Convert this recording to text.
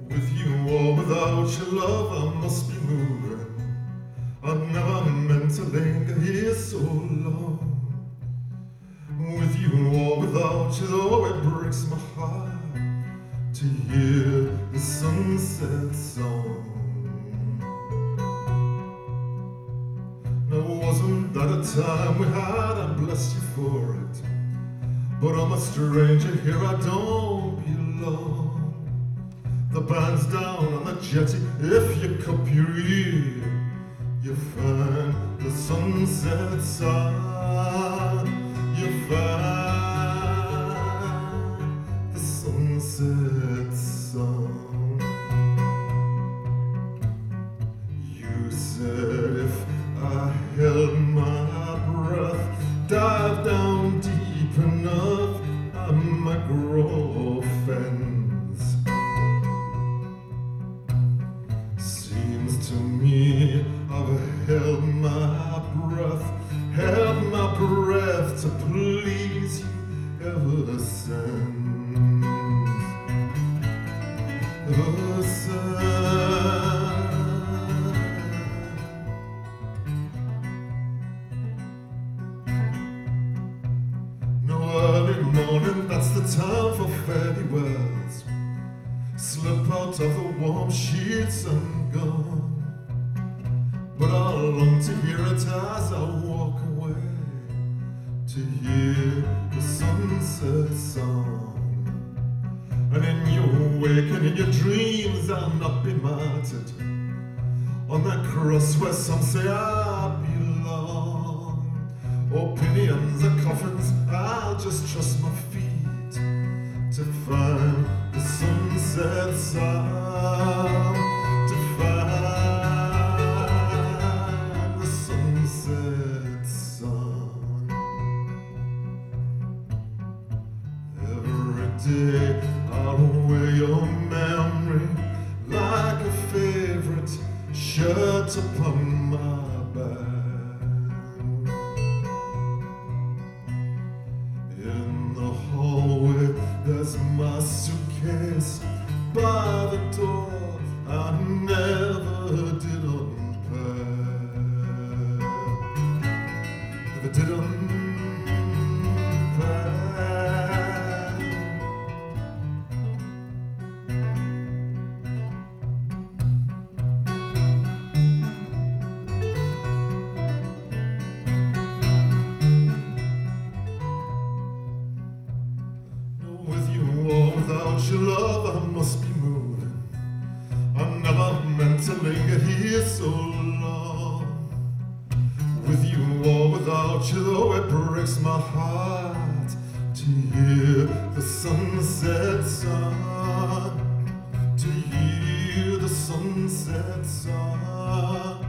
With you or without your love, I must be moving. I never meant to linger here so long. With you or without you, though, it breaks my heart to hear the sunset song. Now wasn't that a time we had? I bless you for it. But I'm a stranger here, I don't belong. The band's down on the jetty, if you cup your ear, you find the sunset song. You find the sunset song. You said if I held my breath, dive down deep enough, I might grow offense. Seems to me I've held my breath to please you ever since. Ever since. Early morning, that's the time for fairy wells. Slip out of the warm sheets and gone. But I long to hear it as I walk away, to hear the sunset song. And in your wake and in your dreams, I'll not be martyred on that cross where some say I belong. Opinions are coffins, I'll just trust my feet to find the sunset song. To find the sunset song. Every day I'll wear your memory like a favorite shirt upon my back. There's my suitcase by the door, I never did unpack. Never did unpack. Without your love, I must be moving. I never meant to linger here so long. With you or without you, though, it breaks my heart to hear the sunset song. To hear the sunset song.